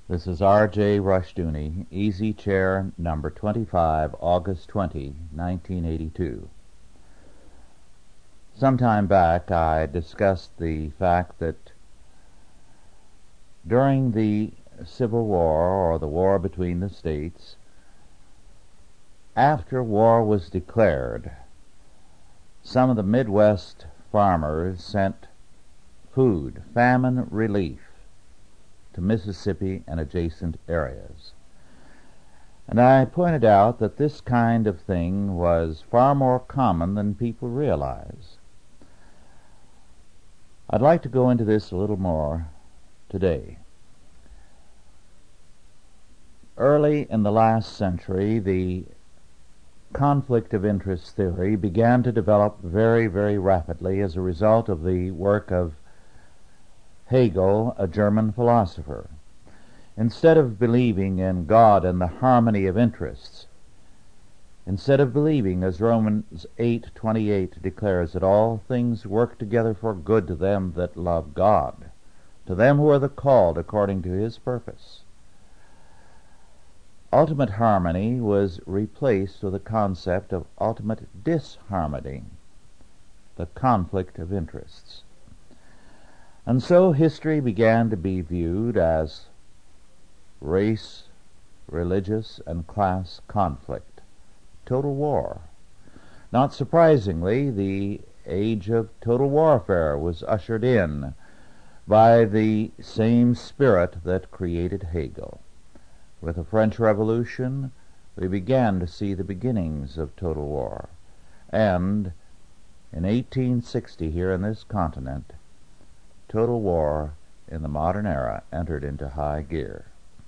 This is R.J. Rushdoony, Easy Chair number 25, August 20, 1982. Some time back I discussed the fact that during the Civil War, or the war between the states, after war was declared, some of the Midwest farmers sent food, famine relief, to Mississippi and adjacent areas. And I pointed out that this kind of thing was far more common than people realize. I'd like to go into this a little more today. Early in the last century, the conflict of interest theory began to develop very, very rapidly as a result of the work of Hegel, a German philosopher. Instead of believing in God and the harmony of interests, instead of believing, as Romans 8:28 declares, that all things work together for good to them that love God, to them who are the called according to his purpose, ultimate harmony was replaced with the concept of ultimate disharmony, the conflict of interests. And so history began to be viewed as race, religious, and class conflict, total war. Not surprisingly, the age of total warfare was ushered in by the same spirit that created Hegel. With the French Revolution, we began to see the beginnings of total war. And in 1860, here in this continent, total war in the modern era entered into high gear.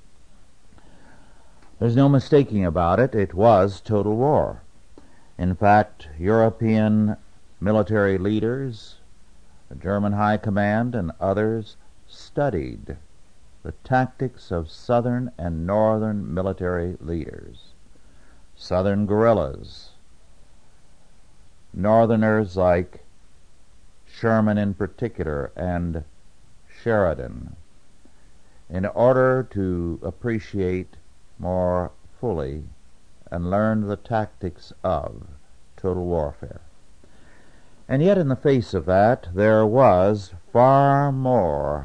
There's no mistaking about it. It was total war. In fact, European military leaders, the German High Command, and others studied the tactics of Southern and Northern military leaders. Southern guerrillas, Northerners like Sherman in particular, and Sheridan, in order to appreciate more fully and learn the tactics of total warfare. And yet in the face of that, there was far more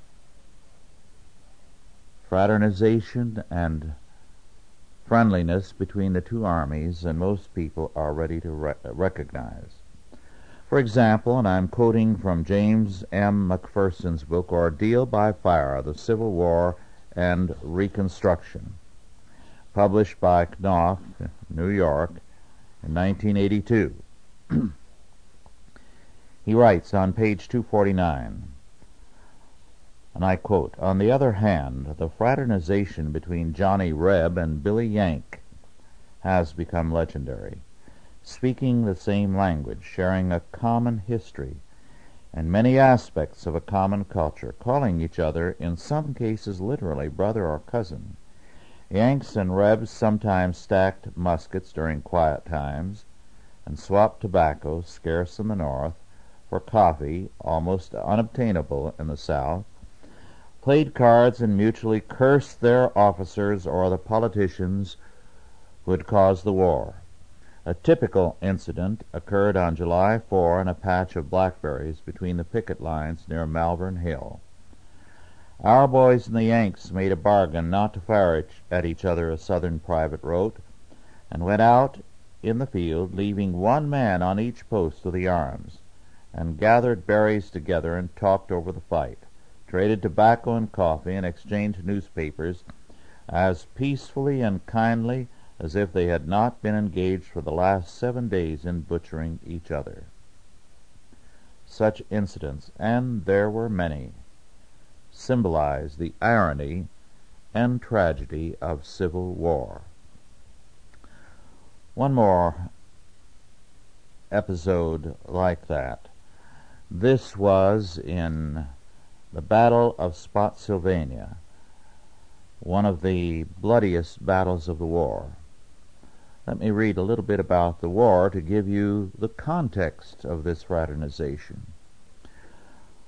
fraternization and friendliness between the two armies than most people are ready to recognize. For example, and I'm quoting from James M. McPherson's book, Ordeal by Fire, The Civil War and Reconstruction, published by Knopf, New York, in 1982. He writes on page 249, and I quote, "On the other hand, the fraternization between Johnny Reb and Billy Yank has become legendary. Speaking the same language, sharing a common history, and many aspects of a common culture, calling each other, in some cases literally, brother or cousin. Yanks and Rebs sometimes stacked muskets during quiet times, and swapped tobacco, scarce in the North, for coffee, almost unobtainable in the South, played cards and mutually cursed their officers or the politicians who had caused the war. A typical incident occurred on July 4 in a patch of blackberries between the picket lines near Malvern Hill. Our boys and the Yanks made a bargain not to fire at each other, a Southern private wrote, and went out in the field, leaving one man on each post with the arms, and gathered berries together and talked over the fight, traded tobacco and coffee, and exchanged newspapers as peacefully and kindly as if they had not been engaged for the last 7 days in butchering each other." Such incidents, and there were many, symbolize the irony and tragedy of civil war. One more episode like that. This was in the Battle of Spotsylvania, one of the bloodiest battles of the war. Let me read a little bit about the war to give you the context of this fraternization.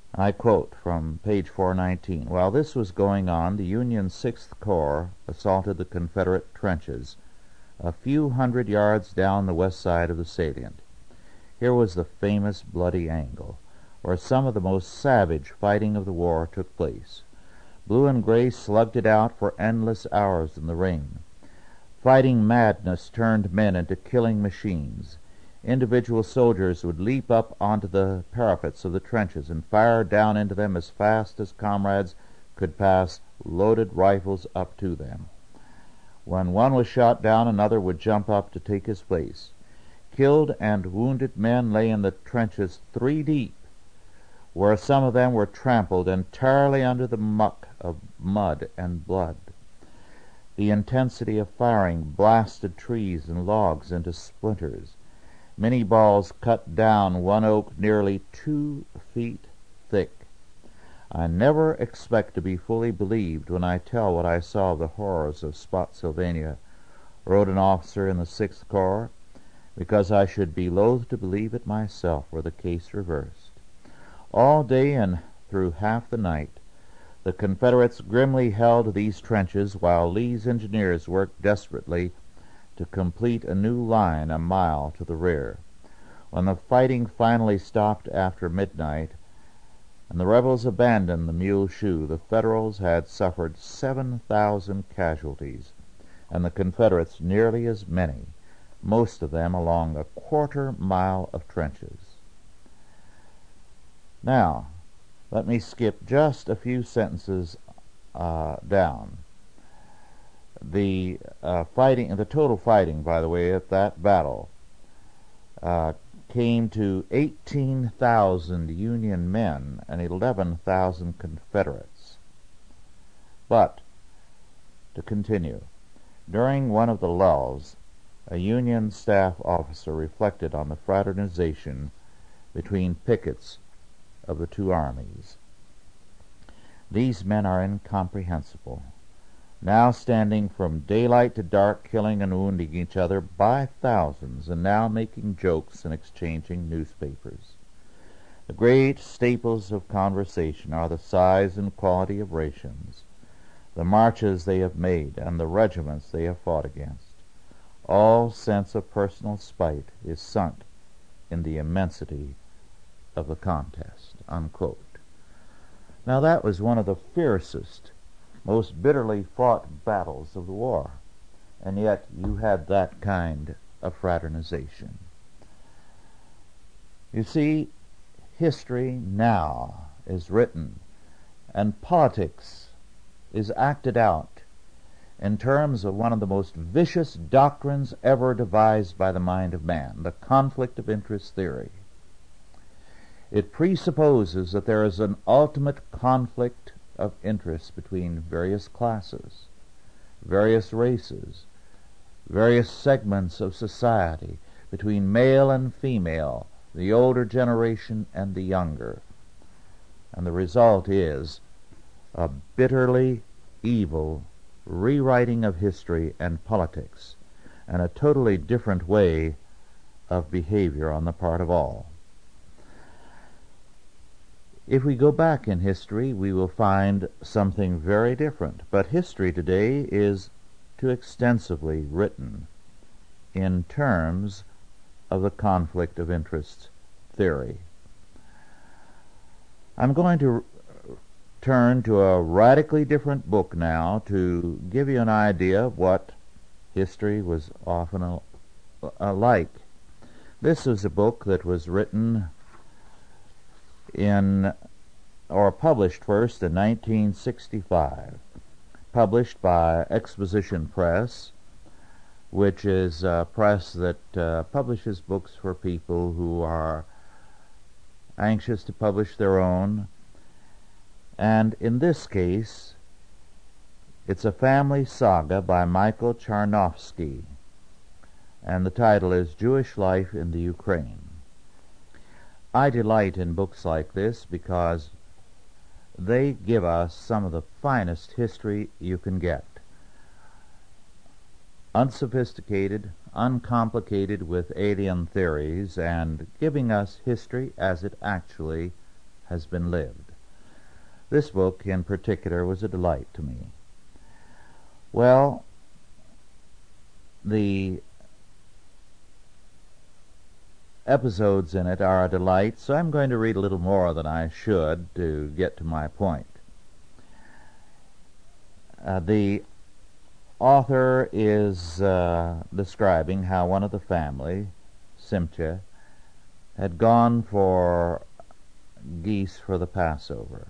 I quote from page 419. While this was going on, the Union 6th Corps assaulted the Confederate trenches a few hundred yards down the west side of the salient. Here was the famous Bloody Angle, where some of the most savage fighting of the war took place. Blue and Gray slugged it out for endless hours in the rain. Fighting madness turned men into killing machines. Individual soldiers would leap up onto the parapets of the trenches and fire down into them as fast as comrades could pass loaded rifles up to them. When one was shot down, another would jump up to take his place. Killed and wounded men lay in the trenches 3 deep, where some of them were trampled entirely under the muck of mud and blood. The intensity of firing blasted trees and logs into splinters. Many balls cut down one oak nearly 2 feet thick. I never expect to be fully believed when I tell what I saw of the horrors of Spotsylvania, wrote an officer in the 6th Corps, because I should be loath to believe it myself were the case reversed. All day and through half the night, the Confederates grimly held these trenches while Lee's engineers worked desperately to complete a new line a mile to the rear. When the fighting finally stopped after midnight and the rebels abandoned the Mule Shoe, the Federals had suffered 7,000 casualties, and the Confederates nearly as many, most of them along a quarter-mile of trenches. Now, let me skip just a few sentences down. The total fighting, by the way, at that battle came to 18,000 Union men and 11,000 Confederates. But, to continue, during one of the lulls, a Union staff officer reflected on the fraternization between pickets of the two armies. These men are incomprehensible, now standing from daylight to dark, killing and wounding each other by thousands, and now making jokes and exchanging newspapers. The great staples of conversation are the size and quality of rations, the marches they have made, and the regiments they have fought against. All sense of personal spite is sunk in the immensity of the contest." Unquote. Now that was one of the fiercest, most bitterly fought battles of the war, and yet you had that kind of fraternization. You see, history now is written, and politics is acted out in terms of one of the most vicious doctrines ever devised by the mind of man, the conflict of interest theory. It presupposes that there is an ultimate conflict of interest between various classes, various races, various segments of society, between male and female, the older generation and the younger. And the result is a bitterly evil rewriting of history and politics, and a totally different way of behavior on the part of all. If we go back in history, we will find something very different. But history today is too extensively written in terms of the conflict of interest theory. I'm going to turn to a radically different book now to give you an idea of what history was often like. This is a book that was written published first in 1965, published by Exposition Press, which is a press that publishes books for people who are anxious to publish their own. And in this case, it's a family saga by Michael Charnovsky, and the title is Jewish Life in the Ukraine. I delight in books like this because they give us some of the finest history you can get. Unsophisticated, uncomplicated with alien theories, and giving us history as it actually has been lived. This book in particular was a delight to me. Well, the episodes in it are a delight, so I'm going to read a little more than I should to get to my point. The author is describing how one of the family, Simcha, had gone for geese for the Passover.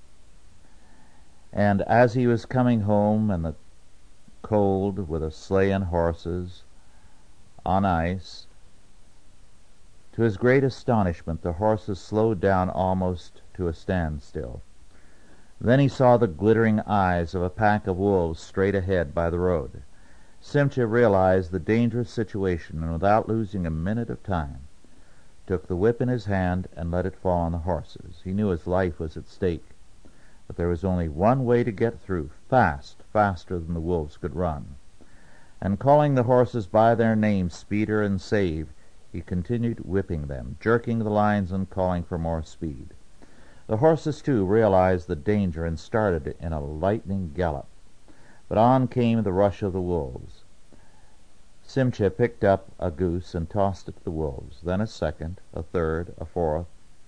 And as he was coming home in the cold with a sleigh and horses on ice, to his great astonishment the horses slowed down almost to a standstill. Then he saw the glittering eyes of a pack of wolves straight ahead by the road. Simcha realized the dangerous situation, and without losing a minute of time, took the whip in his hand and let it fall on the horses. He knew his life was at stake, but there was only one way to get through, faster than the wolves could run. And calling the horses by their names, Speeder and Save, he continued whipping them, jerking the lines and calling for more speed. The horses, too, realized the danger and started in a lightning gallop. But on came the rush of the wolves. Simcha picked up a goose and tossed it to the wolves, then a second, a third, a fourth,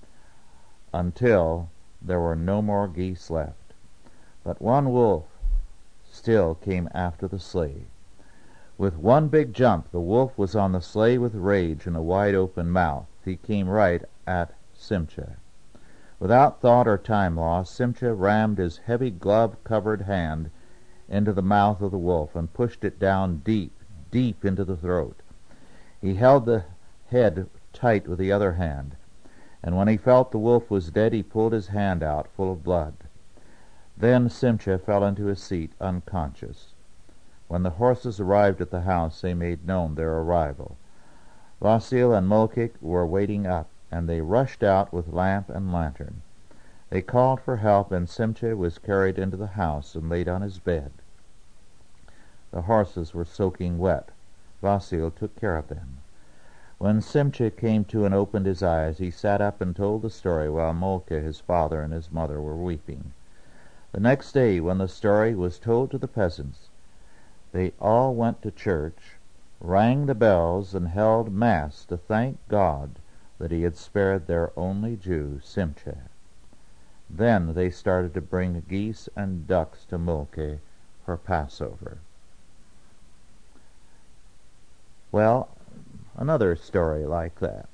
until there were no more geese left. But one wolf still came after the sleigh. With one big jump, the wolf was on the sleigh with rage and a wide-open mouth. He came right at Simcha. Without thought or time loss, Simcha rammed his heavy glove-covered hand into the mouth of the wolf and pushed it down deep into the throat. He held the head tight with the other hand, and when he felt the wolf was dead, he pulled his hand out full of blood. Then Simcha fell into his seat unconscious. When the horses arrived at the house, they made known their arrival. Vasil and Molkik were waiting up, and they rushed out with lamp and lantern. They called for help, and Simcha was carried into the house and laid on his bed. The horses were soaking wet. Vasil took care of them. When Simcha came to and opened his eyes, he sat up and told the story while Molka, his father, and his mother were weeping. The next day, when the story was told to the peasants, they all went to church, rang the bells, and held Mass to thank God that he had spared their only Jew, Simcha. Then they started to bring geese and ducks to Molke for Passover. Well, another story like that.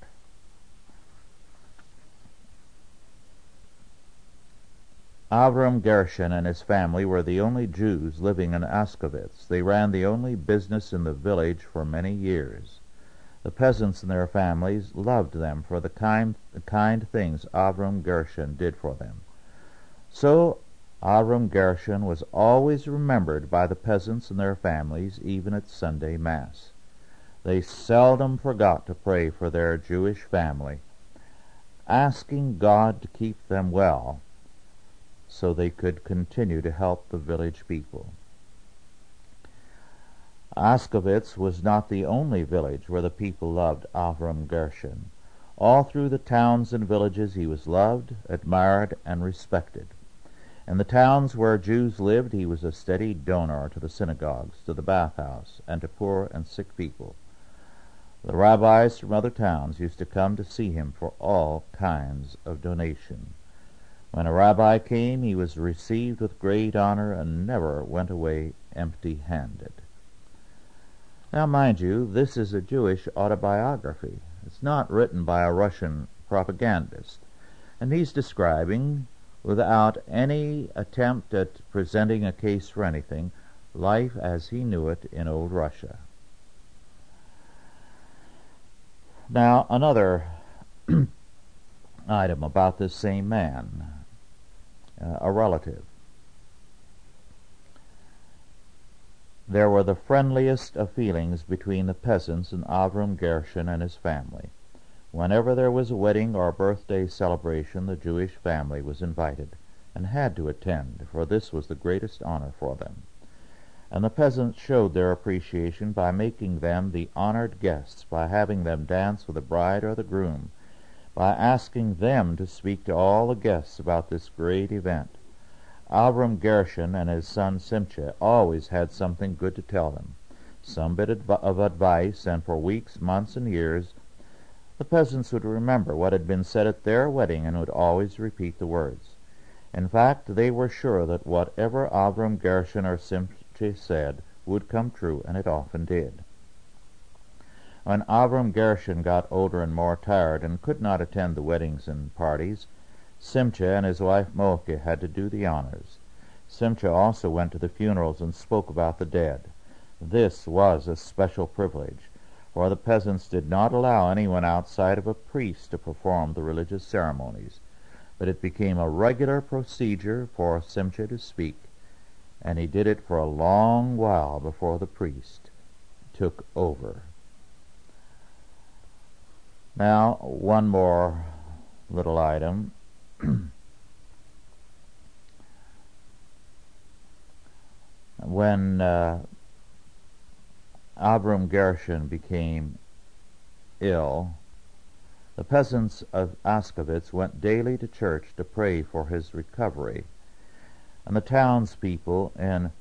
Avram Gershon and his family were the only Jews living in Askovitz. They ran the only business in the village for many years. The peasants and their families loved them for the kind things Avram Gershon did for them. So Avram Gershon was always remembered by the peasants and their families, even at Sunday Mass. They seldom forgot to pray for their Jewish family, asking God to keep them well so they could continue to help the village people. Askovitz was not the only village where the people loved Avram Gershon. All through the towns and villages he was loved, admired, and respected. In the towns where Jews lived, he was a steady donor to the synagogues, to the bathhouse, and to poor and sick people. The rabbis from other towns used to come to see him for all kinds of donation. When a rabbi came, he was received with great honor and never went away empty-handed. Now, mind you, this is a Jewish autobiography. It's not written by a Russian propagandist. And he's describing, without any attempt at presenting a case for anything, life as he knew it in old Russia. Now, another item about this same man, a relative. There were the friendliest of feelings between the peasants and Avram Gershon and his family. Whenever there was a wedding or a birthday celebration, the Jewish family was invited and had to attend, for this was the greatest honor for them. And the peasants showed their appreciation by making them the honored guests, by having them dance with the bride or the groom, by asking them to speak to all the guests about this great event. Avram Gershon and his son Simcha always had something good to tell them, some bit of advice, and for weeks, months, and years the peasants would remember what had been said at their wedding and would always repeat the words. In fact, they were sure that whatever Avram Gershon or Simcha said would come true, and it often did. When Avram Gershon got older and more tired and could not attend the weddings and parties, Simcha and his wife Molke had to do the honors. Simcha also went to the funerals and spoke about the dead. This was a special privilege, for the peasants did not allow anyone outside of a priest to perform the religious ceremonies, but it became a regular procedure for Simcha to speak, and he did it for a long while before the priest took over. Now, one more little item. When Avram Gershon became ill, the peasants of Askevitz went daily to church to pray for his recovery, and the townspeople in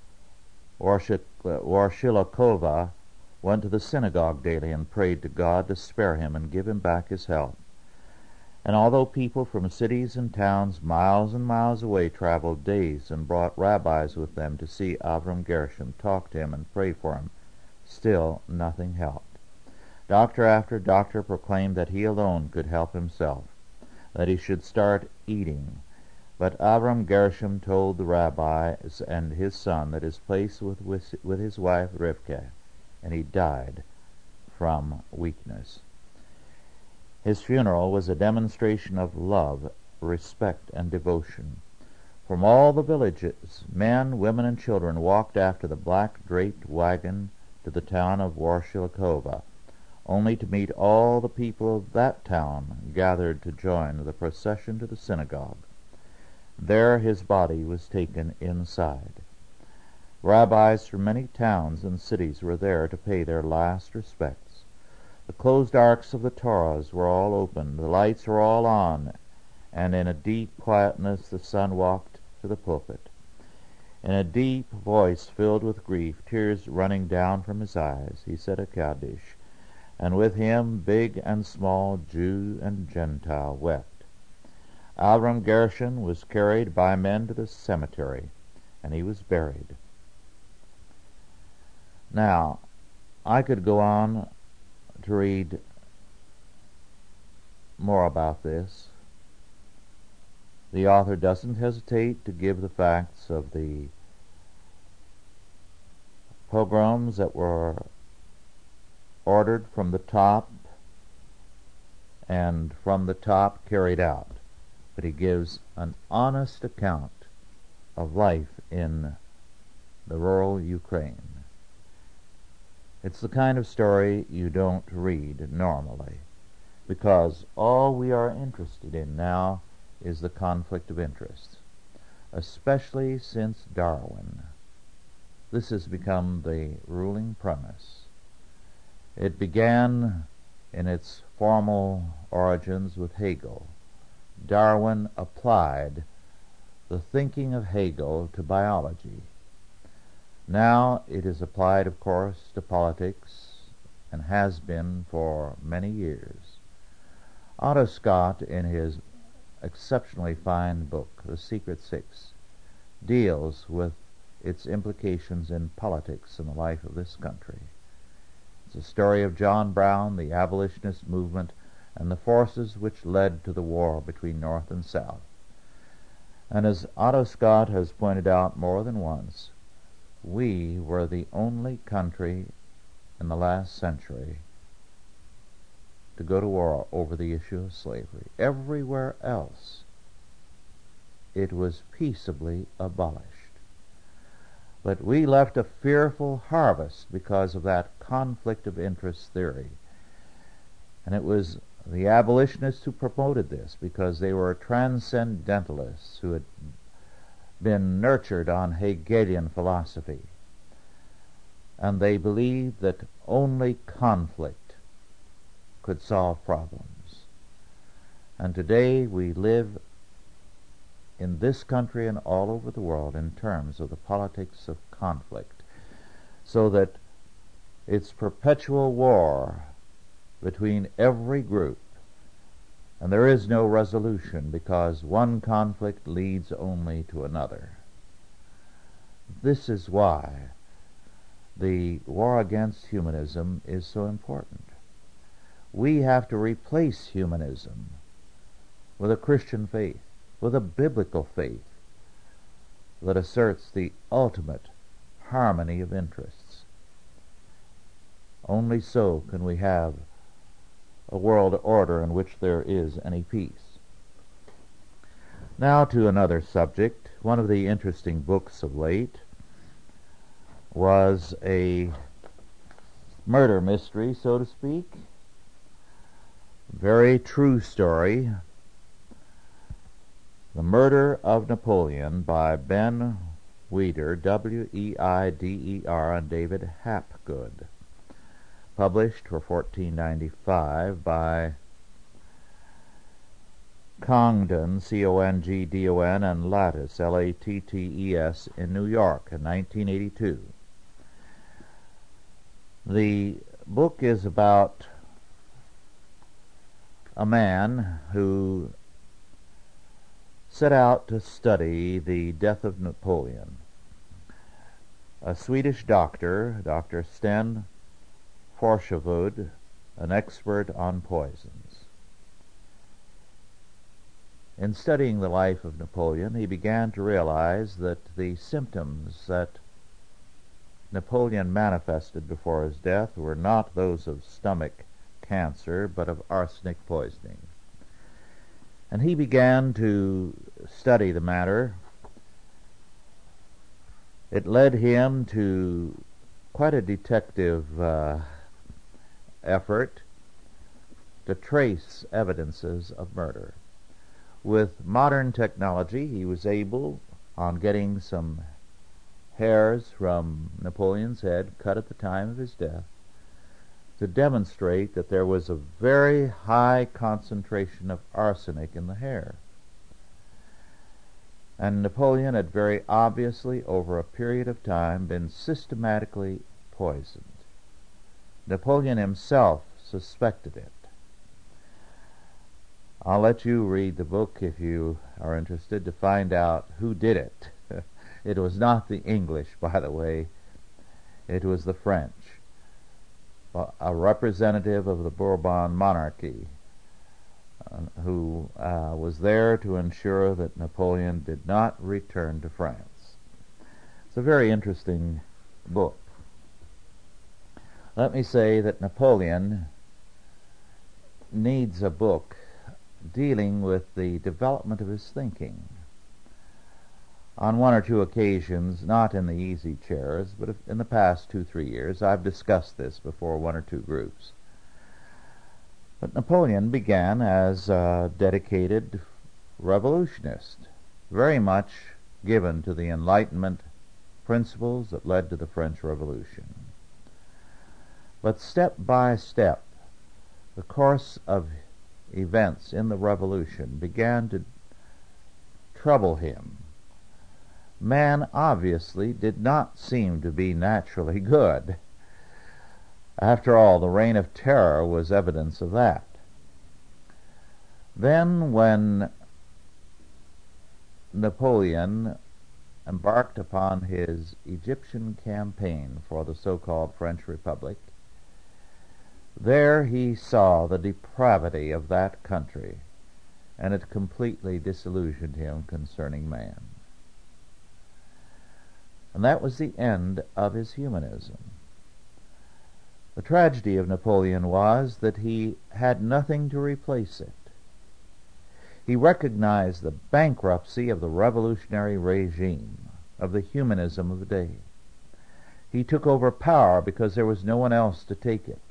Warshilakova went to the synagogue daily and prayed to God to spare him and give him back his health. And although people from cities and towns miles and miles away traveled days and brought rabbis with them to see Avram Gershon, talk to him, and pray for him, still nothing helped. Doctor after doctor proclaimed that he alone could help himself, that he should start eating. But Avram Gershon told the rabbis and his son that his place with his wife Rivka, and he died from weakness. His funeral was a demonstration of love, respect, and devotion. From all the villages, men, women, and children walked after the black draped wagon to the town of Warshilakova, only to meet all the people of that town gathered to join the procession to the synagogue. There his body was taken inside. Rabbis from many towns and cities were there to pay their last respects. The closed arks of the Torahs were all open, the lights were all on, and in a deep quietness the son walked to the pulpit. In a deep voice filled with grief, tears running down from his eyes, he said a Kaddish, and with him big and small, Jew and Gentile, wept. Avram Gershon was carried by men to the cemetery, and he was buried. Now, I could go on to read more about this. The author doesn't hesitate to give the facts of the pogroms that were ordered from the top and from the top carried out, but he gives an honest account of life in the rural Ukraine. It's the kind of story you don't read normally, because all we are interested in now is the conflict of interests, especially since Darwin. This has become the ruling premise. It began in its formal origins with Hegel. Darwin applied the thinking of Hegel to biology. Now it is applied, of course, to politics, and has been for many years. Otto Scott, in his exceptionally fine book, The Secret Six, deals with its implications in politics and the life of this country. It's a story of John Brown, the abolitionist movement, and the forces which led to the war between North and South. And as Otto Scott has pointed out more than once, we were the only country in the last century to go to war over the issue of slavery. Everywhere else, it was peaceably abolished. But we left a fearful harvest because of that conflict of interest theory. And it was the abolitionists who promoted this, because they were transcendentalists who had been nurtured on Hegelian philosophy, and they believed that only conflict could solve problems. And today we live in this country and all over the world in terms of the politics of conflict, so that it's perpetual war between every group, and there is no resolution because one conflict leads only to another. This is why the war against humanism is so important. We have to replace humanism with a Christian faith, with a biblical faith that asserts the ultimate harmony of interests. Only so can we have a world order in which there is any peace. Now to another subject. One of the interesting books of late was a murder mystery, so to speak. Very true story. The Murder of Napoleon by Ben Weider, W-E-I-D-E-R, and David Hapgood. Published for $14.95 by Congdon, C-O-N-G-D-O-N, and Lattice, L-A-T-T-E-S, in New York in 1982. The book is about a man who set out to study the death of Napoleon. A Swedish doctor, Dr. Sten Forshovud, an expert on poisons. In studying the life of Napoleon, he began to realize that the symptoms that Napoleon manifested before his death were not those of stomach cancer, but of arsenic poisoning. And he began to study the matter. It led him to quite a detective effort to trace evidences of murder. With modern technology, he was able, on getting some hairs from Napoleon's head cut at the time of his death, to demonstrate that there was a very high concentration of arsenic in the hair. And Napoleon had very obviously, over a period of time, been systematically poisoned. Napoleon himself suspected it. I'll let you read the book if you are interested to find out who did it. It was not the English, by the way. It was the French, a representative of the Bourbon monarchy, who was there to ensure that Napoleon did not return to France. It's a very interesting book. Let me say that Napoleon needs a book dealing with the development of his thinking. On one or two occasions, not in the easy chairs, but in the past 2-3 years, I've discussed this before one or two groups. But Napoleon began as a dedicated revolutionist, very much given to the Enlightenment principles that led to the French Revolution. But step by step, the course of events in the Revolution began to trouble him. Man obviously did not seem to be naturally good. After all, the Reign of Terror was evidence of that. Then, when Napoleon embarked upon his Egyptian campaign for the so-called French Republic, there he saw the depravity of that country, and it completely disillusioned him concerning man. And that was the end of his humanism. The tragedy of Napoleon was that he had nothing to replace it. He recognized the bankruptcy of the revolutionary regime, of the humanism of the day. He took over power because there was no one else to take it.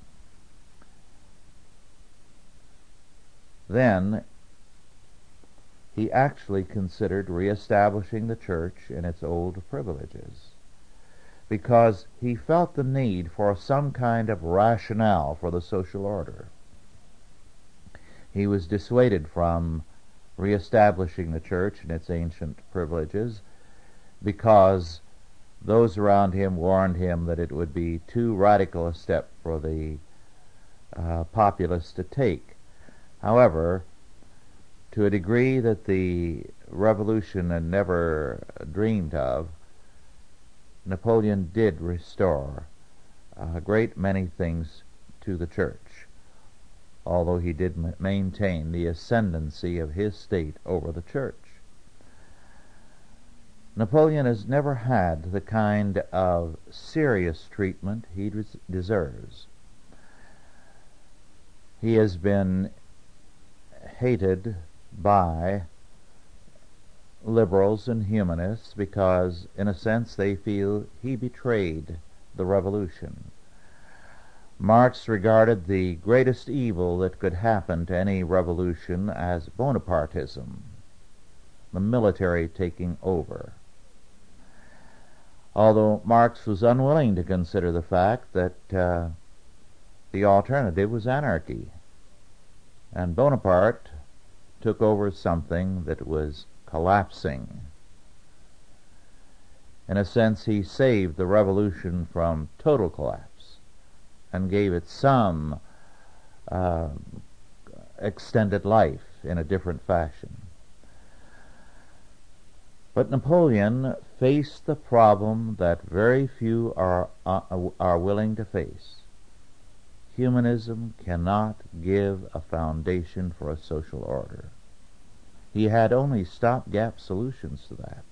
Then he actually considered reestablishing the church in its old privileges, because he felt the need for some kind of rationale for the social order. He was dissuaded from reestablishing the church and its ancient privileges because those around him warned him that it would be too radical a step for the populace to take. However, to a degree that the Revolution had never dreamed of, Napoleon did restore a great many things to the church, although he did maintain the ascendancy of his state over the church. Napoleon has never had the kind of serious treatment he deserves. He has been hated by liberals and humanists because, in a sense, they feel he betrayed the revolution. Marx regarded the greatest evil that could happen to any revolution as Bonapartism, the military taking over. Although Marx was unwilling to consider the fact that the alternative was anarchy, and Bonaparte took over something that was collapsing. In a sense, he saved the revolution from total collapse and gave it some extended life in a different fashion. But Napoleon faced the problem that very few are willing to face. Humanism cannot give a foundation for a social order. He had only stopgap solutions to that.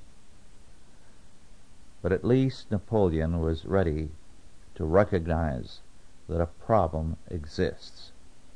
But at least Napoleon was ready to recognize that a problem exists.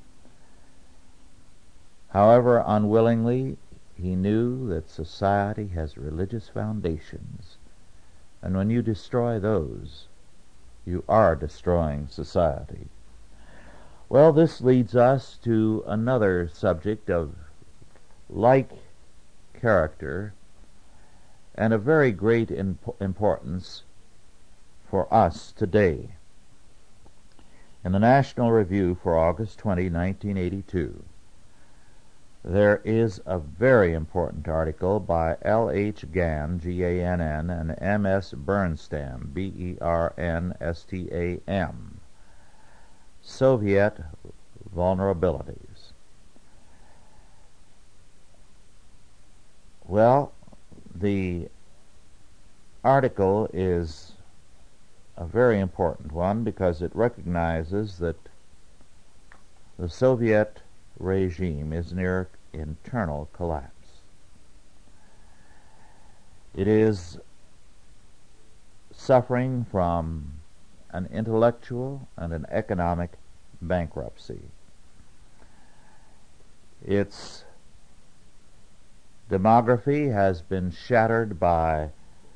However unwillingly, he knew that society has religious foundations, and when you destroy those, you are destroying society. Well, this leads us to another subject of like character and of very great importance for us today. In the National Review for August 20, 1982, there is a very important article by L. H. Gann, G-A-N-N, and M. S. Bernstam, B-E-R-N-S-T-A-M, Soviet Vulnerabilities. Well, the article is a very important one because it recognizes that the Soviet regime is near internal collapse. It is suffering from an intellectual and an economic bankruptcy. Its demography has been shattered by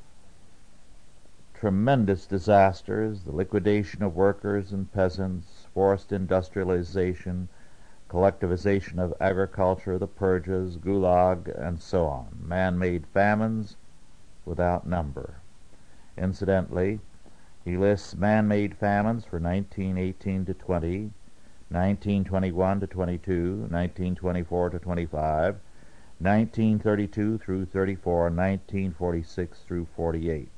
tremendous disasters, the liquidation of workers and peasants, forced industrialization, collectivization of agriculture, the purges, gulag, and so on, man-made famines without number. Incidentally, he lists man-made famines for 1918 to 20, 1921 to 22, 1924 to 25, 1932 through 34, 1946 through 48.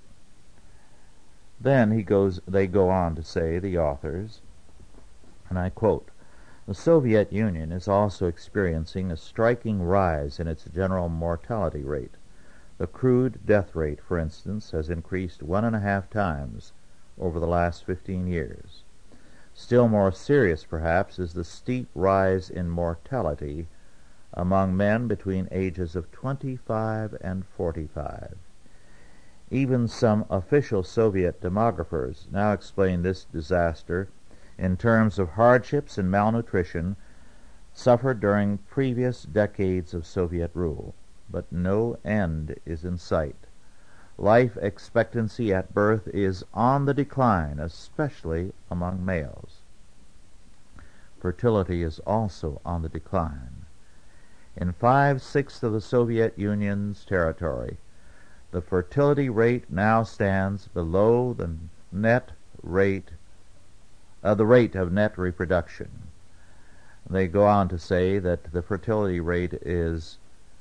Then they go on to say, the authors, and I quote, "The Soviet Union is also experiencing a striking rise in its general mortality rate. The crude death rate, for instance, has increased 1.5 times over the last 15 years. Still more serious, perhaps, is the steep rise in mortality among men between ages of 25 and 45. Even some official Soviet demographers now explain this disaster in terms of hardships and malnutrition suffered during previous decades of Soviet rule, but no end is in sight. Life expectancy at birth is on the decline, especially among males. Fertility is also on the decline. In 5/6 of the Soviet Union's territory, the fertility rate now stands below the rate of net reproduction. they go on to say that the fertility rate is,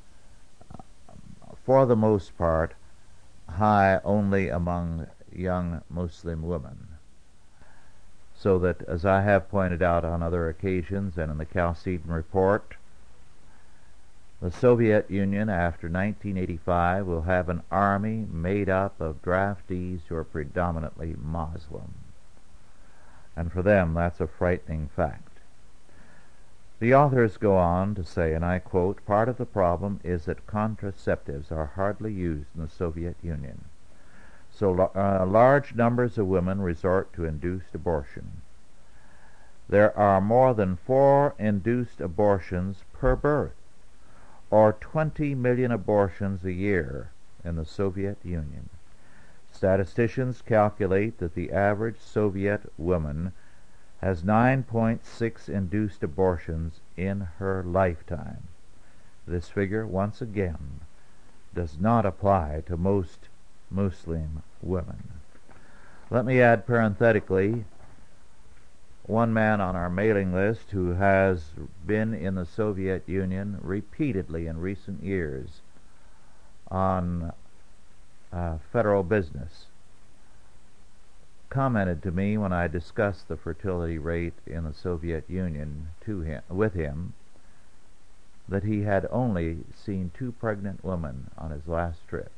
for the most part, high only among young Muslim women. So that, as I have pointed out on other occasions and in the Chalcedon Report, the Soviet Union after 1985 will have an army made up of draftees who are predominantly Muslim. And for them, that's a frightening fact. The authors go on to say, and I quote, "Part of the problem is that contraceptives are hardly used in the Soviet Union. So large numbers of women resort to induced abortion. There are more than 4 induced abortions per birth, or 20 million abortions a year in the Soviet Union. Statisticians calculate that the average Soviet woman has 9.6 induced abortions in her lifetime. This figure, once again, does not apply to most Muslim women." Let me add parenthetically, one man on our mailing list who has been in the Soviet Union repeatedly in recent years on federal business commented to me when I discussed the fertility rate in the Soviet Union with him that he had only seen 2 pregnant women on his last trip.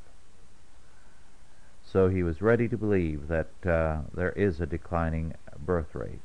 So he was ready to believe that there is a declining birth rate.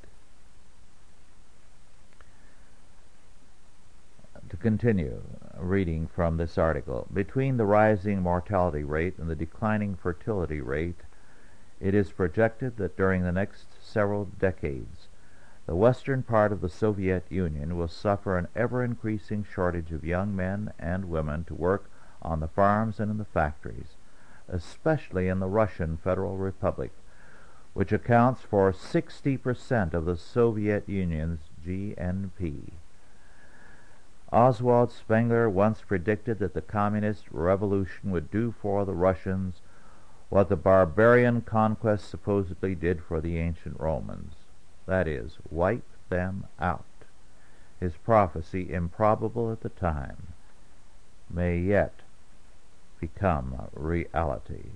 To continue reading from this article, between the rising mortality rate and the declining fertility rate, it is projected that during the next several decades, the western part of the Soviet Union will suffer an ever-increasing shortage of young men and women to work on the farms and in the factories, especially in the Russian Federal Republic, which accounts for 60% of the Soviet Union's GNP. Oswald Spengler once predicted that the communist revolution would do for the Russians what the barbarian conquest supposedly did for the ancient Romans, that is, wipe them out. His prophecy, improbable at the time, may yet become reality.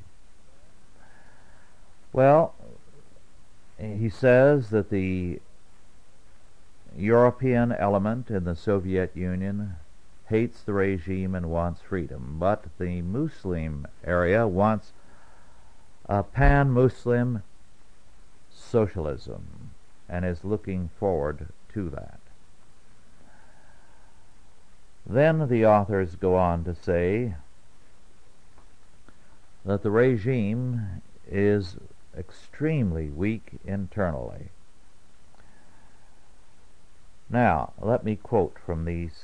Well, he says that the European element in the Soviet Union hates the regime and wants freedom, but the Muslim area wants a pan-Muslim socialism and is looking forward to that. Then the authors go on to say that the regime is extremely weak internally. Now, let me quote from these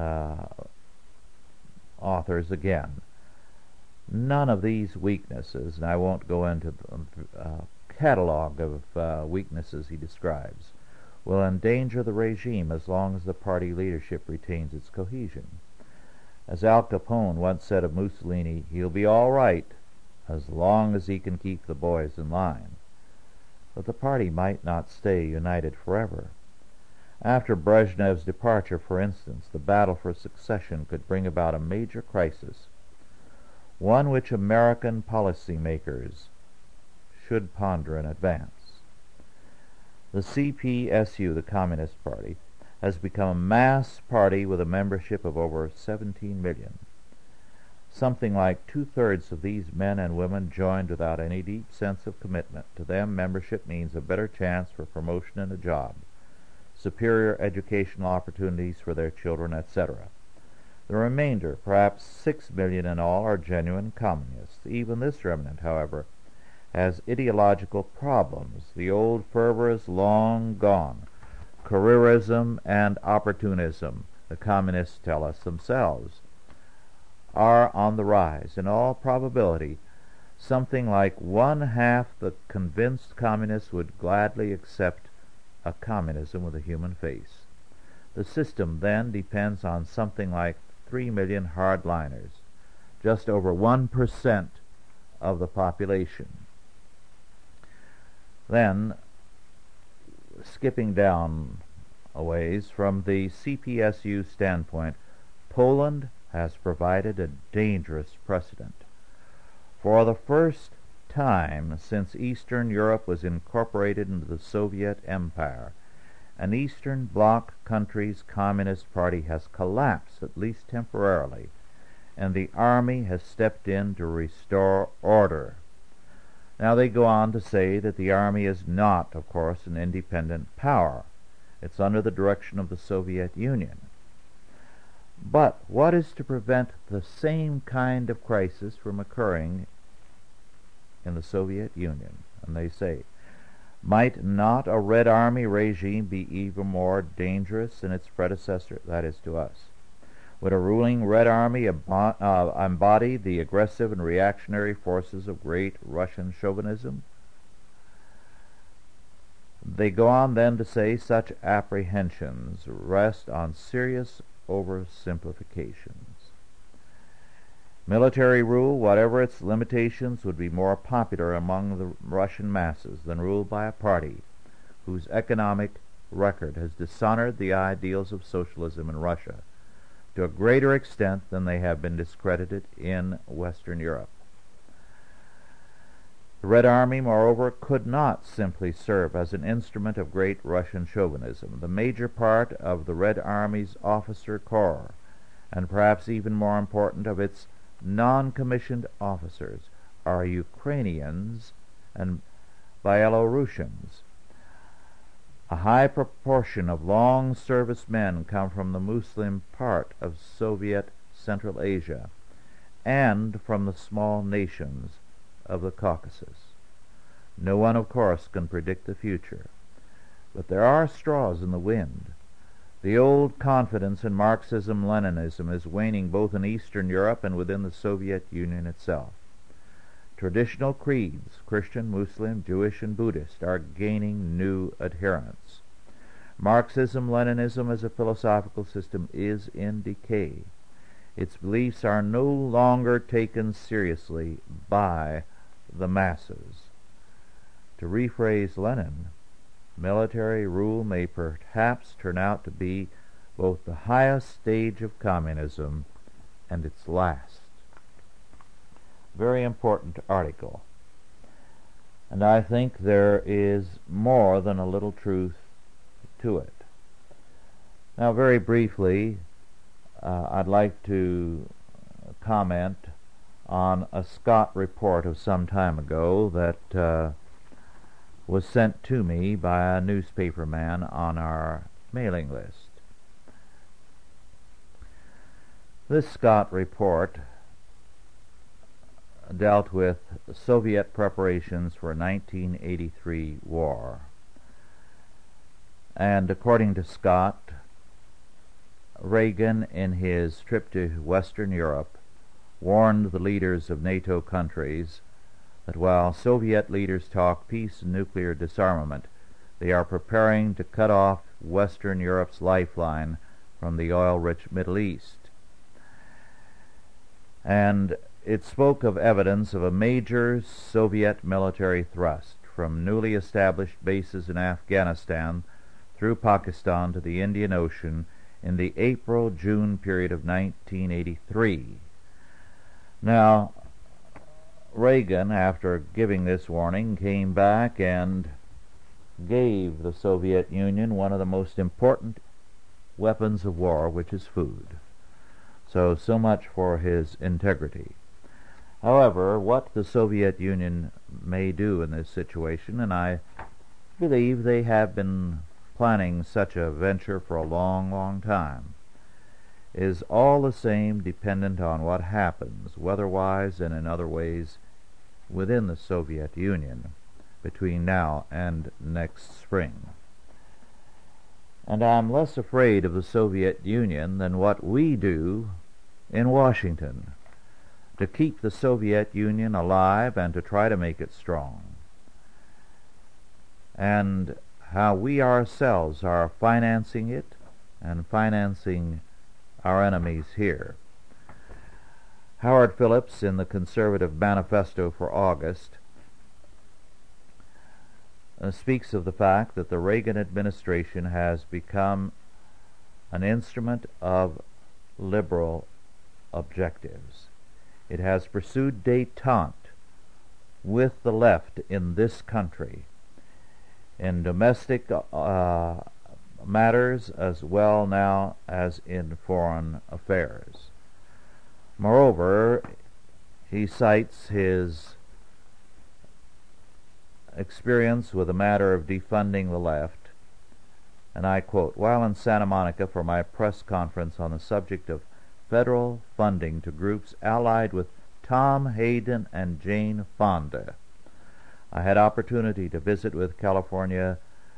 authors again. None of these weaknesses, and I won't go into the catalog of weaknesses he describes, will endanger the regime as long as the party leadership retains its cohesion. As Al Capone once said of Mussolini, he'll be all right as long as he can keep the boys in line. But the party might not stay united forever. After Brezhnev's departure, for instance, the battle for succession could bring about a major crisis, one which American policymakers should ponder in advance. The CPSU, the Communist Party, has become a mass party with a membership of over 17 million. Something like 2/3 of these men and women joined without any deep sense of commitment. To them, membership means a better chance for promotion and a job, superior educational opportunities for their children, etc. The remainder, perhaps 6 million in all, are genuine communists. Even this remnant, however, has ideological problems. The old fervor is long gone. Careerism and opportunism, the communists tell us themselves, are on the rise. In all probability, something like 1/2 the convinced communists would gladly accept a communism with a human face. The system then depends on something like 3 million hardliners, just over 1% of the population. Then, skipping down a ways. From the CPSU standpoint, Poland has provided a dangerous precedent. For the first time since Eastern Europe was incorporated into the Soviet Empire, an Eastern Bloc country's Communist Party has collapsed, at least temporarily, and the army has stepped in to restore order. Now they go on to say that the army is not, of course, an independent power. It's under the direction of the Soviet Union. But what is to prevent the same kind of crisis from occurring in the Soviet Union? And they say, might not a Red Army regime be even more dangerous than its predecessor? That is, to us. Would a ruling Red Army embody the aggressive and reactionary forces of great Russian chauvinism? They go on then to say such apprehensions rest on serious oversimplifications. Military rule, whatever its limitations, would be more popular among the Russian masses than rule by a party whose economic record has dishonored the ideals of socialism in Russia to a greater extent than they have been discredited in Western Europe. The Red Army, moreover, could not simply serve as an instrument of great Russian chauvinism. The major part of the Red Army's officer corps, and perhaps even more important, of its non-commissioned officers, are Ukrainians and Belarusians. A high proportion of long-service men come from the Muslim part of Soviet Central Asia and from the small nations of the Caucasus. No one, of course, can predict the future, but there are straws in the wind. The old confidence in Marxism-Leninism is waning both in Eastern Europe and within the Soviet Union itself. Traditional creeds, Christian, Muslim, Jewish, and Buddhist, are gaining new adherents. Marxism-Leninism as a philosophical system is in decay. Its beliefs are no longer taken seriously by the masses. To rephrase Lenin, military rule may perhaps turn out to be both the highest stage of communism and its last. Very important article. And I think there is more than a little truth to it. Now, very briefly, I'd like to comment on a Scott report of some time ago that was sent to me by a newspaper man on our mailing list. This Scott report dealt with Soviet preparations for 1983 war. And according to Scott, Reagan, in his trip to Western Europe, warned the leaders of NATO countries that while Soviet leaders talk peace and nuclear disarmament, they are preparing to cut off Western Europe's lifeline from the oil-rich Middle East. And it spoke of evidence of a major Soviet military thrust from newly established bases in Afghanistan through Pakistan to the Indian Ocean in the April-June period of 1983. Now, Reagan, after giving this warning, came back and gave the Soviet Union one of the most important weapons of war, which is food. So much for his integrity. However, what the Soviet Union may do in this situation, and I believe they have been planning such a venture for a long, long time, is all the same dependent on what happens, weather-wise and in other ways, within the Soviet Union between now and next spring. And I'm less afraid of the Soviet Union than what we do in Washington to keep the Soviet Union alive and to try to make it strong, and how we ourselves are financing it and financing our enemies here. Howard Phillips, in the Conservative Manifesto for August, speaks of the fact that the Reagan administration has become an instrument of liberal objectives. It has pursued détente with the left in this country in domestic matters as well now as in foreign affairs. Moreover, he cites his experience with the matter of defunding the left, and I quote, "While in Santa Monica for my press conference on the subject of federal funding to groups allied with Tom Hayden and Jane Fonda, I had opportunity to visit with California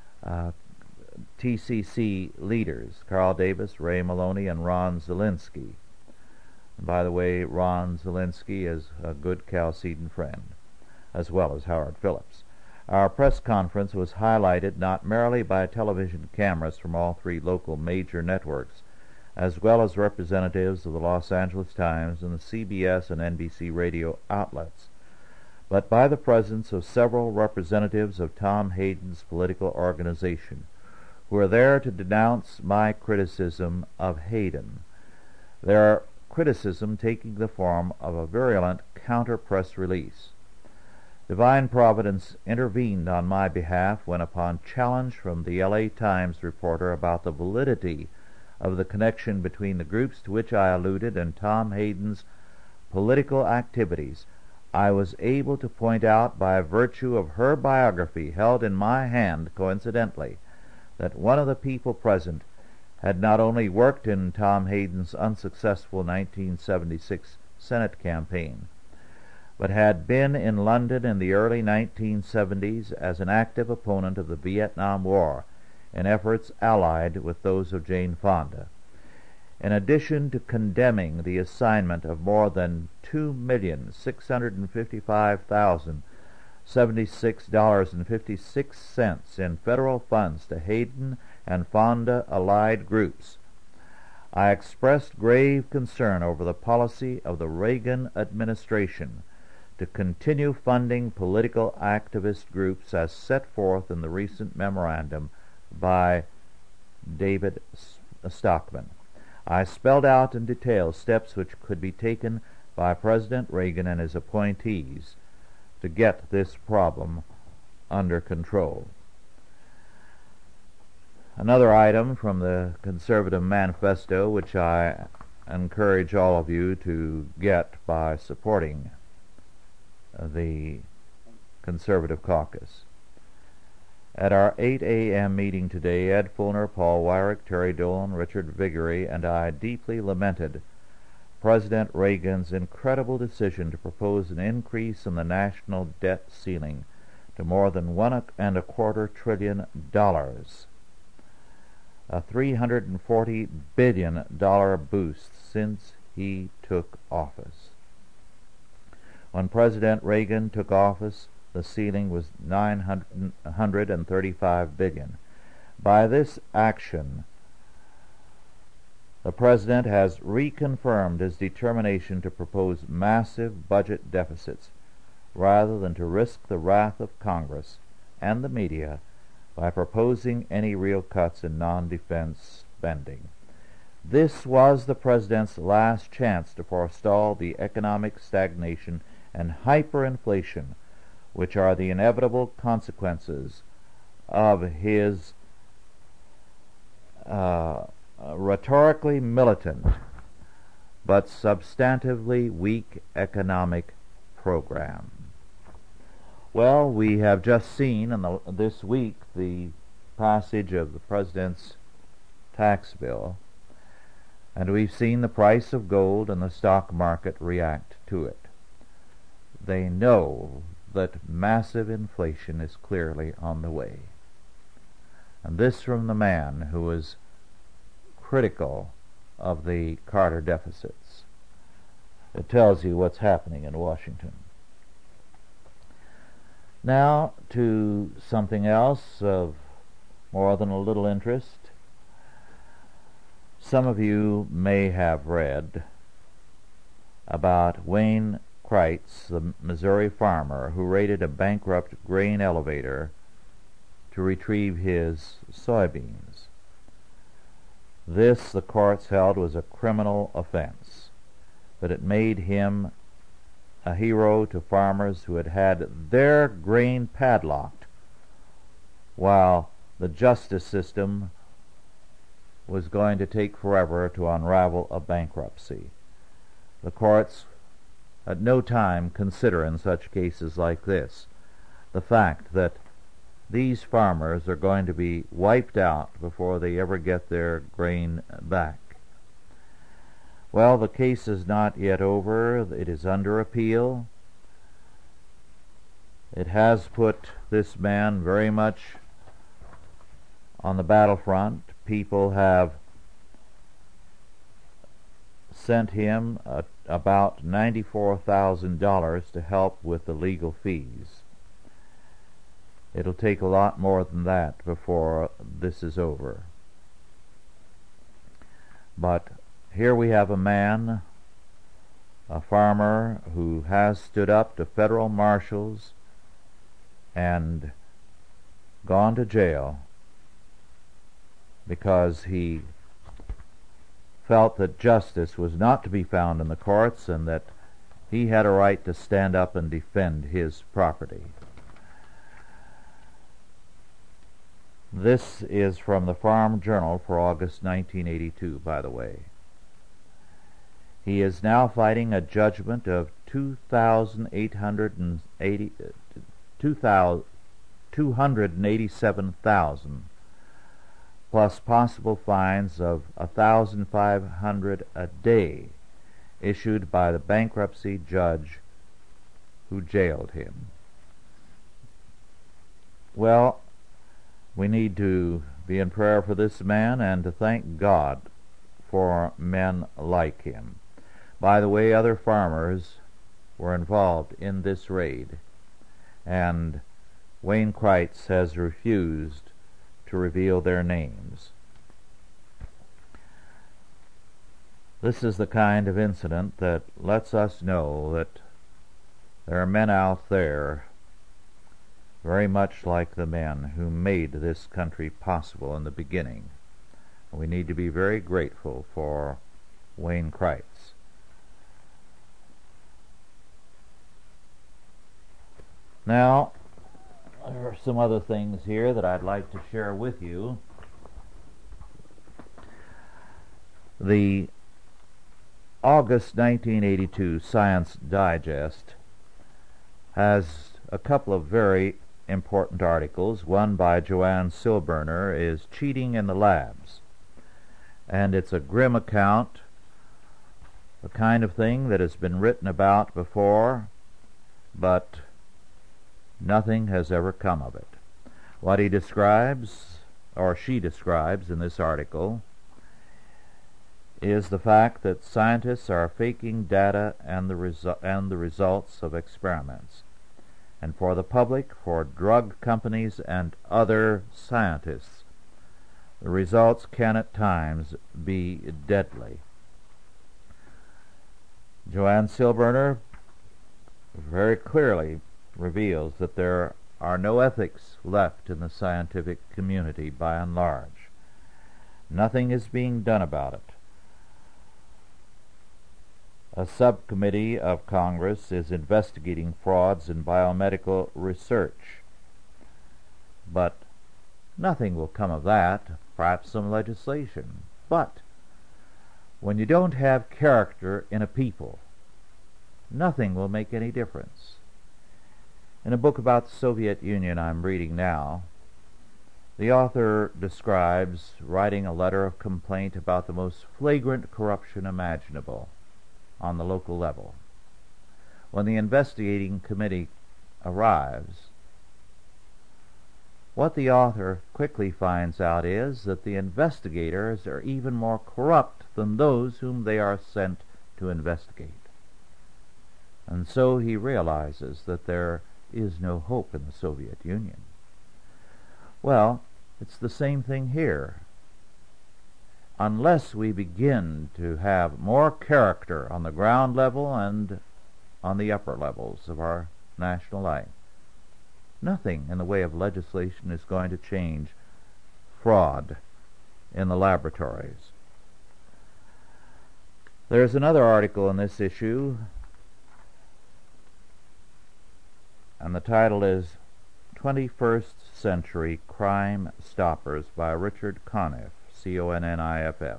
TCC leaders, Carl Davis, Ray Maloney, and Ron Zelinsky." And by the way, Ron Zelinsky is a good Chalcedon friend, as well as Howard Phillips. Our press conference was highlighted not merely by television cameras from all three local major networks, as well as representatives of the Los Angeles Times and the CBS and NBC radio outlets, but by the presence of several representatives of Tom Hayden's political organization, who are there to denounce my criticism of Hayden, their criticism taking the form of a virulent counter-press release. Divine Providence intervened on my behalf when, upon challenge from the L.A. Times reporter about the validity of the connection between the groups to which I alluded and Tom Hayden's political activities, I was able to point out by virtue of her biography held in my hand coincidentally that one of the people present had not only worked in Tom Hayden's unsuccessful 1976 Senate campaign, but had been in London in the early 1970s as an active opponent of the Vietnam War in efforts allied with those of Jane Fonda. In addition to condemning the assignment of more than $2,655,076.56 in federal funds to Hayden and Fonda-allied groups, I expressed grave concern over the policy of the Reagan administration to continue funding political activist groups as set forth in the recent memorandum by David Stockman. I spelled out in detail steps which could be taken by President Reagan and his appointees to get this problem under control. Another item from the Conservative Manifesto, which I encourage all of you to get by supporting the Conservative Caucus. At our 8 a.m. meeting today, Ed Fulner, Paul Weyrich, Terry Dolan, Richard Viguerie, and I deeply lamented President Reagan's incredible decision to propose an increase in the national debt ceiling to more than $1.25 trillion, a $340 billion boost since he took office. When President Reagan took office, the ceiling was $935 billion. By this action, the President has reconfirmed his determination to propose massive budget deficits rather than to risk the wrath of Congress and the media by proposing any real cuts in non-defense spending. This was the President's last chance to forestall the economic stagnation and hyperinflation which are the inevitable consequences of his rhetorically militant but substantively weak economic program. Well, we have just seen this week the passage of the President's tax bill, and we've seen the price of gold and the stock market react to it. They know that massive inflation is clearly on the way. And this from the man who was critical of the Carter deficits. It tells you what's happening in Washington. Now to something else of more than a little interest. Some of you may have read about Wayne Kreitz, the Missouri farmer who raided a bankrupt grain elevator to retrieve his soybeans. This, the courts held, was a criminal offense, but it made him a hero to farmers who had had their grain padlocked while the justice system was going to take forever to unravel a bankruptcy. The courts at no time consider in such cases like this the fact that these farmers are going to be wiped out before they ever get their grain back. Well, the case is not yet over. It is under appeal. It has put this man very much on the battlefront. People have sent him about $94,000 to help with the legal fees. It'll take a lot more than that before this is over. But here we have a man, a farmer, who has stood up to federal marshals and gone to jail because he felt that justice was not to be found in the courts and that he had a right to stand up and defend his property. This is from the Farm Journal for August 1982, by the way. He is now fighting a judgment of $287,000 plus possible fines of $1,500 a day issued by the bankruptcy judge who jailed him. Well, we need to be in prayer for this man and to thank God for men like him. By the way, other farmers were involved in this raid, and Wayne Kreitz has refused to reveal their names. This is the kind of incident that lets us know that there are men out there very much like the men who made this country possible in the beginning. We need to be very grateful for Wayne Kreitz. Now, there are some other things here that I'd like to share with you. The August 1982 Science Digest has a couple of very important articles. One by Joanne Silberner is Cheating in the Labs, and it's a grim account, the kind of thing that has been written about before, but nothing has ever come of it. What he describes, or she describes in this article, is the fact that scientists are faking data and the results of experiments. And for the public, for drug companies and other scientists, the results can at times be deadly. Joanne Silberner very clearly reveals that there are no ethics left in the scientific community by and large. Nothing is being done about it. A subcommittee of Congress is investigating frauds in biomedical research, but nothing will come of that, perhaps some legislation. But when you don't have character in a people, nothing will make any difference. In a book about the Soviet Union I'm reading now, the author describes writing a letter of complaint about the most flagrant corruption imaginable on the local level. When the investigating committee arrives, what the author quickly finds out is that the investigators are even more corrupt than those whom they are sent to investigate. And so he realizes that there is no hope in the Soviet Union. Well, it's the same thing here. Unless we begin to have more character on the ground level and on the upper levels of our national life, Nothing in the way of legislation is going to change fraud in the laboratories. There's another article in this issue, and the title is 21st Century Crime Stoppers by Richard Conniff, C-O-N-N-I-F-F.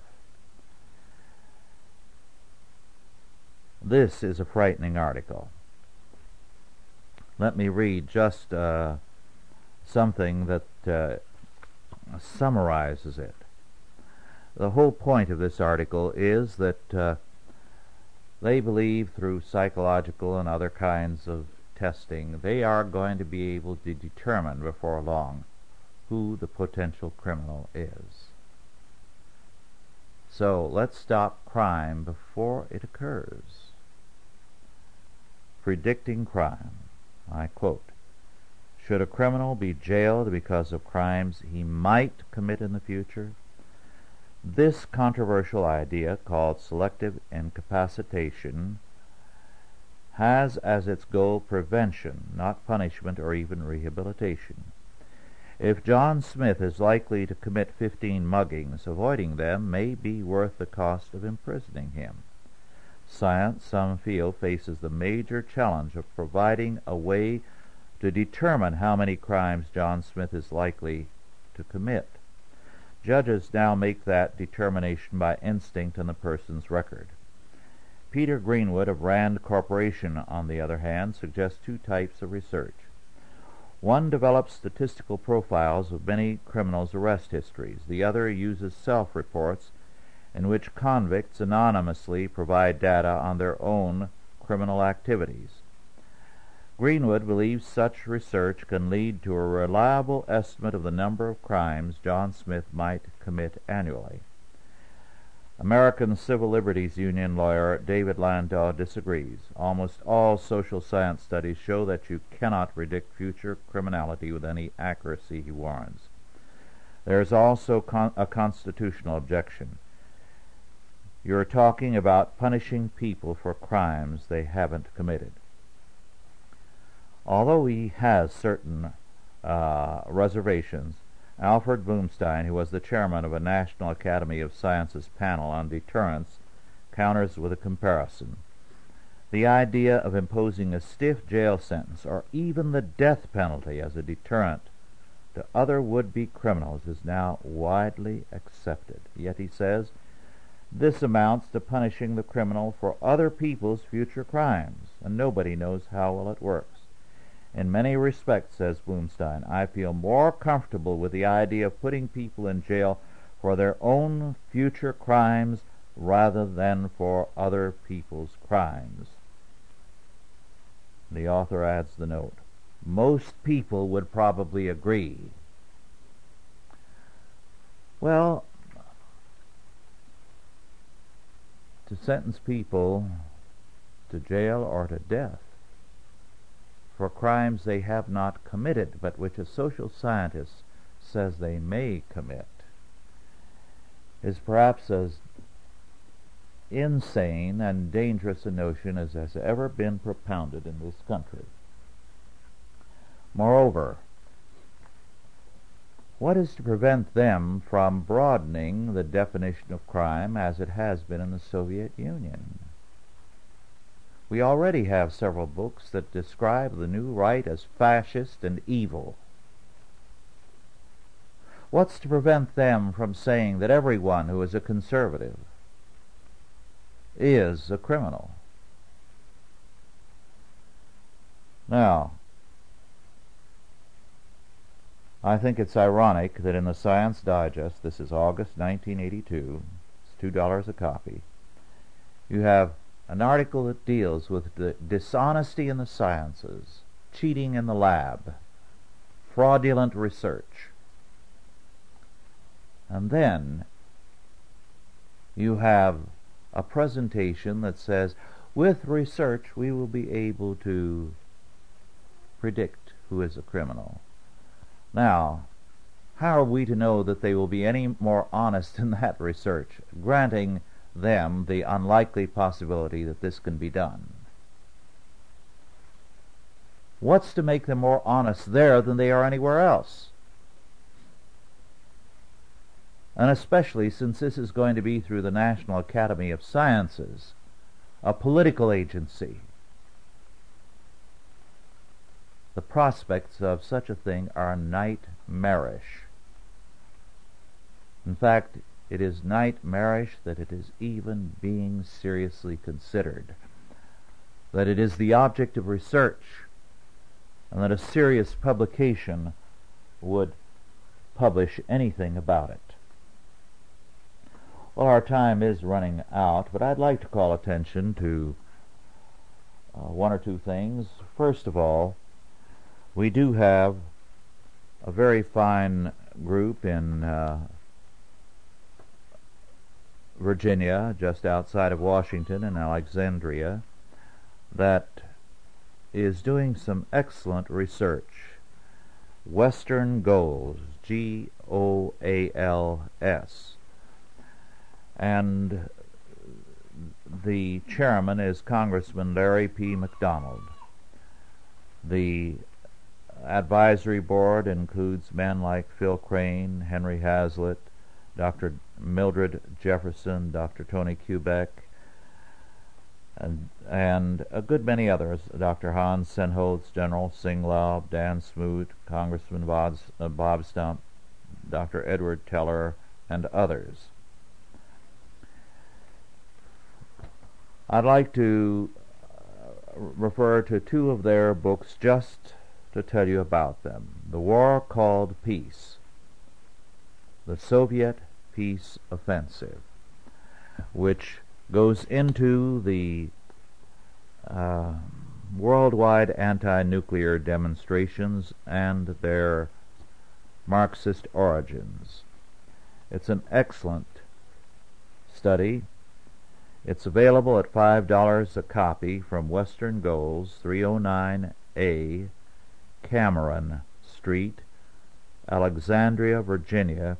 This is a frightening article. Let me read just something that summarizes it. The whole point of this article is that they believe through psychological and other kinds of testing they are going to be able to determine before long who the potential criminal is. So let's stop crime before it occurs. Predicting crime. I quote, "Should a criminal be jailed because of crimes he might commit in the future? This controversial idea, called selective incapacitation, has as its goal prevention, not punishment or even rehabilitation. If John Smith is likely to commit 15 muggings, avoiding them may be worth the cost of imprisoning him. Science, some feel, faces the major challenge of providing a way to determine how many crimes John Smith is likely to commit. Judges now make that determination by instinct in the person's record. Peter Greenwood of Rand Corporation, on the other hand, suggests two types of research. One develops statistical profiles of many criminals' arrest histories. The other uses self-reports in which convicts anonymously provide data on their own criminal activities. Greenwood believes such research can lead to a reliable estimate of the number of crimes John Smith might commit annually. American Civil Liberties Union lawyer David Landau disagrees. Almost all social science studies show that you cannot predict future criminality with any accuracy, he warns. There is also a constitutional objection. You're talking about punishing people for crimes they haven't committed. Although he has certain reservations, Alfred Bloomstein, who was the chairman of a National Academy of Sciences panel on deterrence, counters with a comparison. The idea of imposing a stiff jail sentence or even the death penalty as a deterrent to other would-be criminals is now widely accepted. Yet, he says, this amounts to punishing the criminal for other people's future crimes, and nobody knows how well it works. In many respects, says Bloomstein, I feel more comfortable with the idea of putting people in jail for their own future crimes rather than for other people's crimes. The author adds the note, most people would probably agree. Well, to sentence people to jail or to death for crimes they have not committed, but which a social scientist says they may commit, is perhaps as insane and dangerous a notion as has ever been propounded in this country. Moreover, what is to prevent them from broadening the definition of crime as it has been in the Soviet Union? We already have several books that describe the new right as fascist and evil. What's to prevent them from saying that everyone who is a conservative is a criminal? Now, I think it's ironic that in the Science Digest, this is August 1982, it's $2 a copy, you have an article that deals with the dishonesty in the sciences, cheating in the lab, fraudulent research. And then you have a presentation that says, with research we will be able to predict who is a criminal. Now, how are we to know that they will be any more honest in that research, granting them the unlikely possibility that this can be done? What's to make them more honest there than they are anywhere else? And especially since this is going to be through the National Academy of Sciences, a political agency. The prospects of such a thing are nightmarish. In fact, it is nightmarish that it is even being seriously considered, that it is the object of research, and that a serious publication would publish anything about it. Well, our time is running out, but I'd like to call attention to one or two things. First of all, we do have a very fine group in Virginia, just outside of Washington in Alexandria, that is doing some excellent research. Western Goals, G-O-A-L-S. And the chairman is Congressman Larry P. McDonald. The advisory board includes men like Phil Crane, Henry Hazlitt, Dr. Mildred Jefferson, Dr. Tony Kubek, and a good many others, Dr. Hans Senholz, General Singlaub, Dan Smoot, Congressman Bob Stump, Dr. Edward Teller, and others. I'd like to refer to two of their books just to tell you about them. The War Called Peace, The Soviet Peace Offensive, which goes into the worldwide anti-nuclear demonstrations and their Marxist origins. It's an excellent study. It's available at $5 a copy from Western Goals, 309A Cameron Street, Alexandria, Virginia,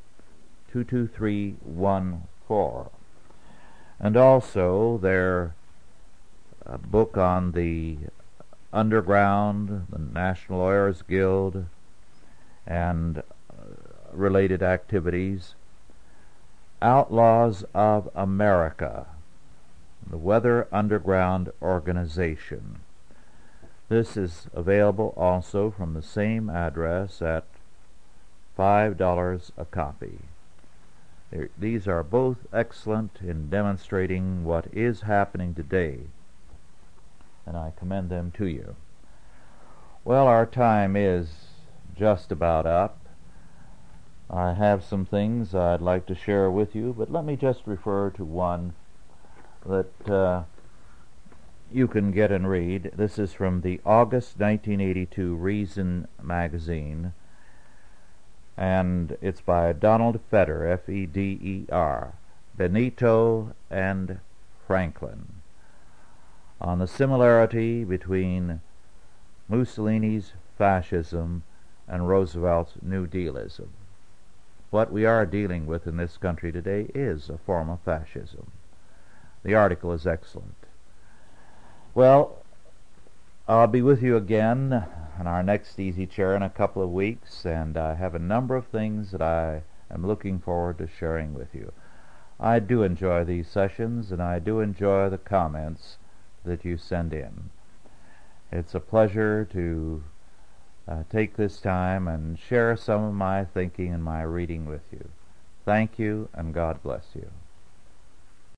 22314. And also their book on the underground, the National Lawyers Guild, and related activities, Outlaws of America, the Weather Underground Organization. This is available also from the same address at $5 a copy. These are both excellent in demonstrating what is happening today, and I commend them to you. Well, our time is just about up. I have some things I'd like to share with you, but let me just refer to one that you can get and read. This is from the August 1982 Reason magazine, and it's by Donald Feder, F-E-D-E-R, Benito and Franklin, on the similarity between Mussolini's fascism and Roosevelt's New Dealism. What we are dealing with in this country today is a form of fascism. The article is excellent. Well, I'll be with you again on our next Easy Chair in a couple of weeks, and I have a number of things that I am looking forward to sharing with you. I do enjoy these sessions, and I do enjoy the comments that you send in. It's a pleasure to take this time and share some of my thinking and my reading with you. Thank you, and God bless you.